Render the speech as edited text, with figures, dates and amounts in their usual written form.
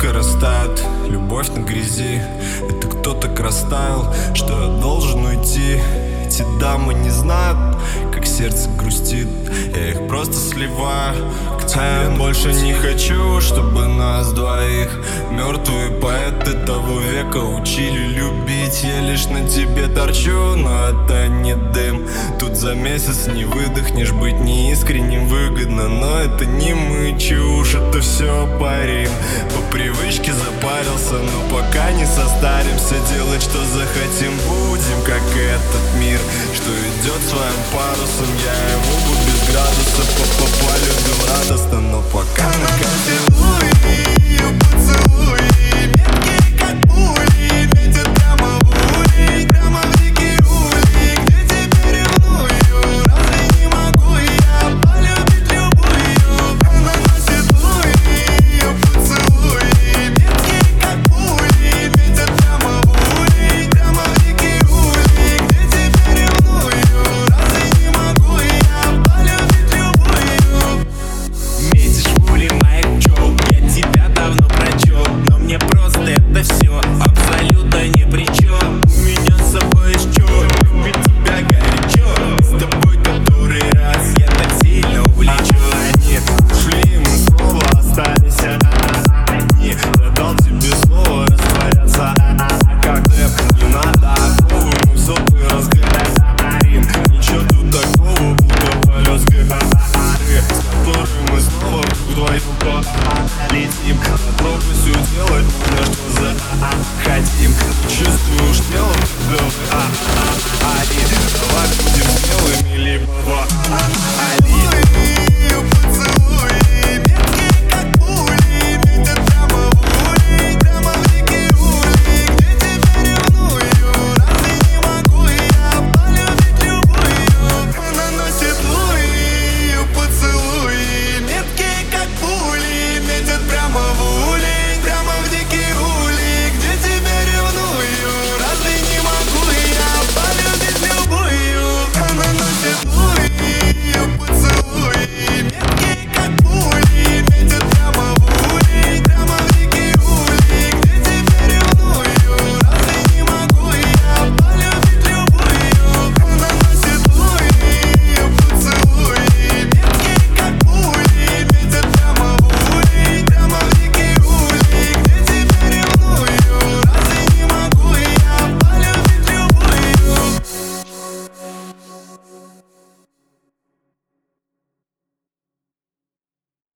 улыбка растает, любовь на грязи. Это кто так растаял, что я должен уйти. Эти дамы не знают, как сердце грустит. Я их просто сливаю к тебе. Я больше не хочу, чтобы нас двоих мертвые поэты того века учили любить. Я лишь на тебе торчу, но это не дым. Тут за месяц не выдохнешь, быть неискренним выгодно. Но это не мы, чушь, это все парим. По привычке запарился, но пока не состаримся. Делать, что захотим, будем, как этот мир, что идет своим парусом. Я его бы без градуса полюбил радостно, но пока Поцелуй, ее поцелуй, меткие как пули, метят прямо в улей, прямо в дикий улей, где тебя ревную. Разве не могу я полюбить любую? Она носит луи, ее поцелуй, меткие как пули, метят прямо в улей, прямо в дикий улей, где тебя ревную. Разве не могу я полюбить любую? Метишь в улей моих пчел, я тебя давно прочел, но мне просто это все абсолютно ни при чем. У меня с собой есть чё, любить тебя горячо, с тобой который раз я так сильно увлечен. Они ушли, мы снова остались одни. Я дал тебе слово растворяться, как рэп. Не надо оковы, мы в сотый раз говорим. Ничего тут такого, будто полет с горы, с которой мы снова вдвоем полетим. Попробуй все делать, на что захотим. Чувствуешь телом,